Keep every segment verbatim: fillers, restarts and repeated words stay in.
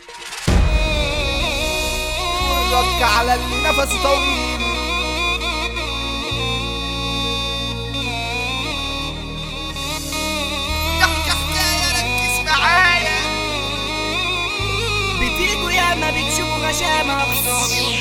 رك على اللي نفسه طويل. احكي حكاية ركز معايا. بتيجوا يا ما بتشوفوا غشامة خصامي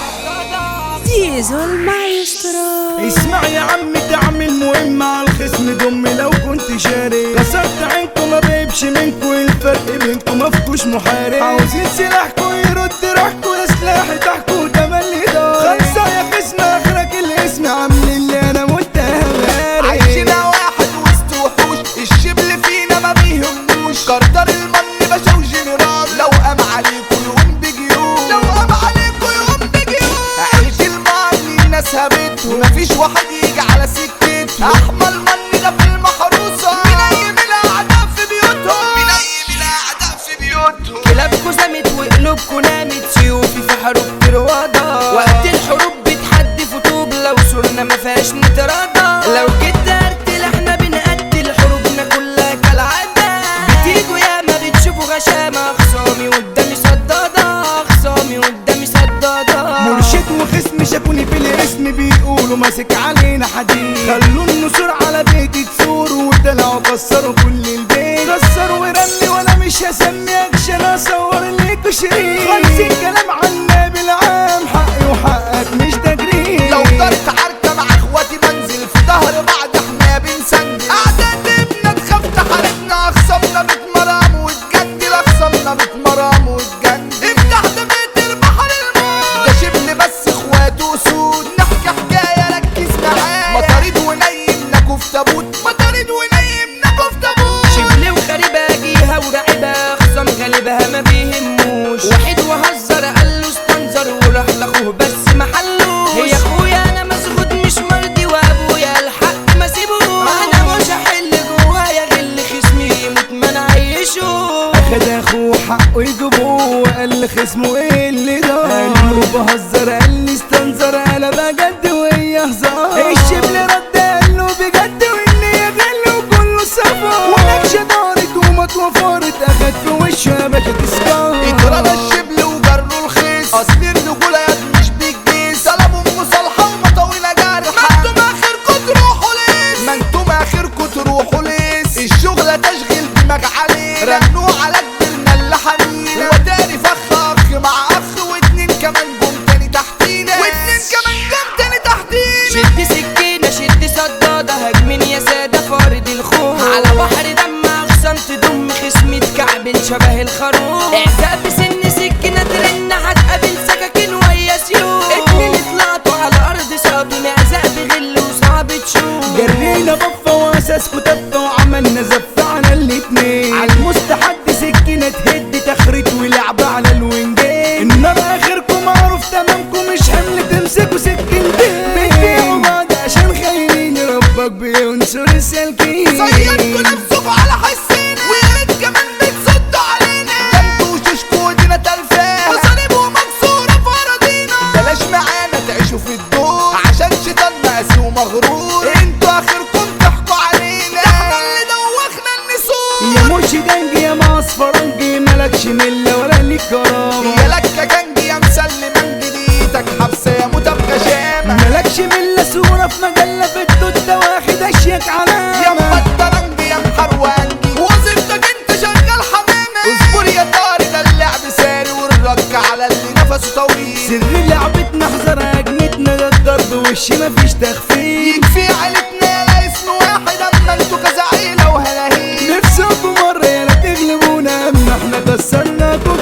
زيزو المايسترو. اسمع يا عم تعمل مهم على الخصم ضم لو كنت شاري. كسرت عينكم ما بيبش منكم الفرق بينكم مفكوش محارب. عاوزين سلاحكم يرد روحكم يا سلاحي تحكوا تملي دار. خمسة يا خصم اخرك الاسم عامل اللي انا متهم غاري. عايشنا واحد وسط وحوش الشبل فينا ما بيهموش. كردر المن باشا وجنرال لو قام عليكم يقوم بجيوش. لو قام عليكم يقوم بجيوش. عيش المن الناس هبته مفيش واحد يجي على سكته. احمى المن ده في المحروسة منيم الاعداء في بيوتهم. منيم الاعداء في بيوتهم. كلابكوا زمت وقلوبكوا نامت سيوفي في حروب تروادة. وقت الحروب بتحدي فتوب لو صرنا ما فيهاش نتراضى. لو جيت ارتل احنا بنقتل حروبنا كلها كالعادة. بتيجوا يا ما بتشوفوا غشامة خصامي قدامي صدادة. خصامي قدامي صدادة. مرشد وخصم شافوني في الاسم بيقولوا ماسك علينا حديد. خلوا النسور على بيتي تثور وطلعوا كسروا كل البيت. كسروا ورمي وانا مش هسمي اكشن اصور ليكوا شريك. خمسين كلام عن النبي العام حقي وحقك مش تجريد. لو دارت عركة مع اخواتي بنزل في ظهر بعض احنا بنسندل. اعدادنا تخاف تحاربنا اخصامنا بتمرام وتجندل. اخصامنا بتمرام وتجندل. افتح ده بيت البحر الموت. ده شبل بس اخواته اسود. نحكي حكاية ركز معايا. مطاريد ونيمنا في تابوت. مطاريد ونيمنا في تابوت. شبلي وخريبة جيها ورعبة خصام غالبها ما بيهموش. واحد وهزر قال له استنظر وراح لاخوه بس محلوش. هي اخويا انا مسغود مش مرضي وابويا الحق ما سيبوش. انا مش هحل جوايا غل خصمي يموت ما نعيشوش. اخد اخوه حقه يجيبوه وقال لخصمه ايه اللي ده. قال له بهزر قال لي استنظر انا بجد وهي هزار. الشبل رد قال له بجد واني غل وكله صفار. ونكشه دارت وما اتوفرت اخد في وشه يا باشا تسكر. اترمى الشبل وجروا الخيس. اصل الرجولة يد مش بالجيس. طلبوا مصالحة ومطاويلة جرحة. ما انتم اخركم تروحوا ليس. ما انتم اخركم تروحوا ليس. الشغلة تشغيل دماغ عليه. رنوا على كبرنا اللي حنين. وتاني فخ اخ مع اخ واتنين كمان جم تاني تحتينا. واتنين كمان جم تاني تحتينا. شد سكينة شد صدادة هجمين يا سادة فارد الخوف. على بحر دم اخصام تضم خصمي تكعبل شبه الخروف. اعزاء بسن سكينة ترن هتقابل سكاكين ويا سيوف. اتنين طلعتوا على ارض صادوا اعزاء بغل وصعب تشوف. جرينا بفة واساسكوا تفة وعملنا زفة على الاتنين. على المستحد سكينة تهد تخريط ولعب على الوينجين. النار اخركم معروف تمامكم مش حمل تمسكوا سكينتين. بتبيعوا بعض عشان خاينين ربك بينصر السالكين. صيدتوا نفسكوا على حسينا. ويا ريت كمان بتصدوا علينا. ده انتوا وشوشكوا ودينا تلفاه. وصليب ومكسورة في أراضينا. بلاش معانا تعيشوا في الدور عشان شيطان مقاسي ومغرور. انتوا اخركم تحكوا علينا. ده احنا اللي دوخنا النسور. يا مرشي دنجي يا معصفرنجي مالكش ملة ولا ليك كرامة. يا لك يا جنجي يا مسلمان جديدك حبسة يا موتة بغشامة. مالكش ملة صورة في مجلة في الدودة واخد اشيك علامة. يا مبطرنجي يا محروانجي وظيفتك انت شغال حمامة. اصبر يا طاري ده اللعب ساري والرك على اللي نفسه طويل. سر لعبتنا احذر اجنتنا ده الضرب وش مفيش تخفيف. يكفي عيلتنا يا اسم واحد اما انتوا كذا عيلة وهلاهيل. نفسكم مرة يا لا تغلبونا اما احنا كسرناكم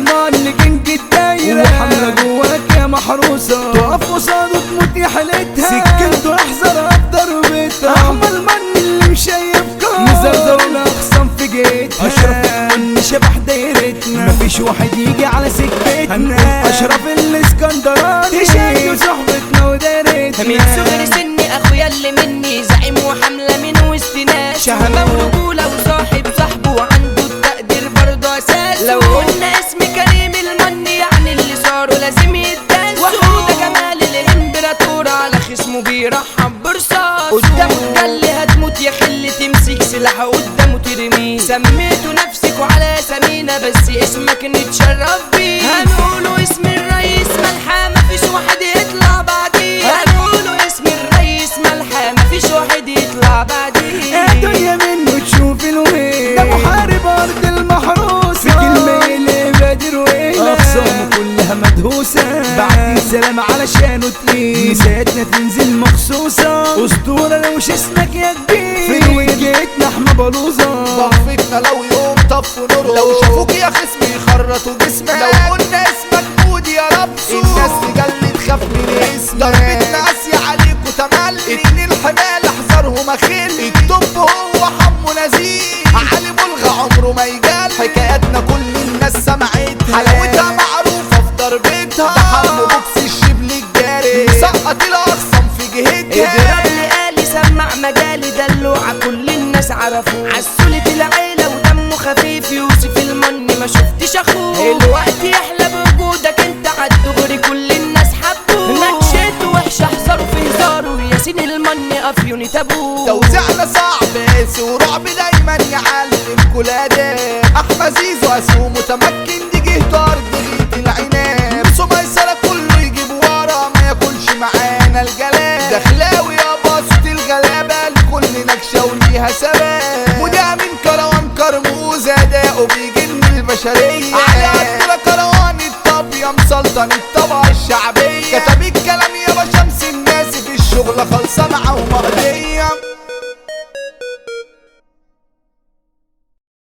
المال كينج الدايرة وحملة جواك يا محروسة تقف قصاده تموت يا حالتها سكنته احذر بضربتها احمى المن اللي مش شايفك مزرزر الاخصام في جيتها اشرف المن شبح دايرتنا مفيش واحد يجي على سكتنا اشرف الاسكندراني تشيل صحبتنا ودايرتنا من صغر سني اخويا اللي مني زعيم وحملة من وسط ناس شهامة ورجولة وصاحب صاحبه وعنده التقدير برضه اساس لو قلنا اسم كريم المن يعني اللي صاروا لازم يتداسوا وحودة جمال الامبراطور على خصمه بيرحب برصاص قدامه تجلي هتموت يا خل تمسك سلاحه قدامه ترميه سميته نفسك وعلى سمينا بس اسمك نتشرف بيه هنقوله اسم الرئيس ملحة مفيش واحد يطلع بعديه هنقوله اسم الرئيس ملحة مفيش واحد يطلع بعديه الدنيا منه تشوف الويل ده محارب ارض المحروسة في كلمة اللي بادر ويلة اخصامه كلها مدهوسة بعد السلام علشانه تقيل مساعدنا تنزل مخصوصة اسطورة لو اسمك يا كبير في وجهتنا احنا بلوزة ضفتنا لو يوم طفوا نور لو شافوك يا خصم يخرطوا جسمك لو قلنا اسمك مودي يا رب الناس تجلي تخاف من اسمك ضربتنا قاسية عليكوا تملي اتنين حمال احذرهم اخل الطب هو حمو نزيه علي بلغة عمره ما يجال حكاياتنا كل الناس سمعتها حلاوتها معروفة في ضربتها ده حمو بوكس الشبل الجاري مسقط الاخصم في جهتها اضرب لي قالي سمع مجالي دلوعة كل الناس عرفوه عسولة العيلة ودمه خفيف يوسف المن ما شفتش اخوه الوقت يحلى بوجودك انت عالدغري كل الناس حبوه نكشته وحش احذروا في هزاره ياسين المن افيوني تابوه توزيعنا صعب قاسي ورعب دايما يعلم كل اداء احمد زيزو اسمه متمكن دي جهته ارض غيط العناب نفسه ميسرة كله يجيب ورا ما ياكلش معانا الجلال دخلاوي يا بسط الغلابة لكل نكشة وليها ثبات وده من كروان كرموز اداؤه بيجن البشرية على عبد كروان الطابية مسلطن الطبقة الشعبية كتب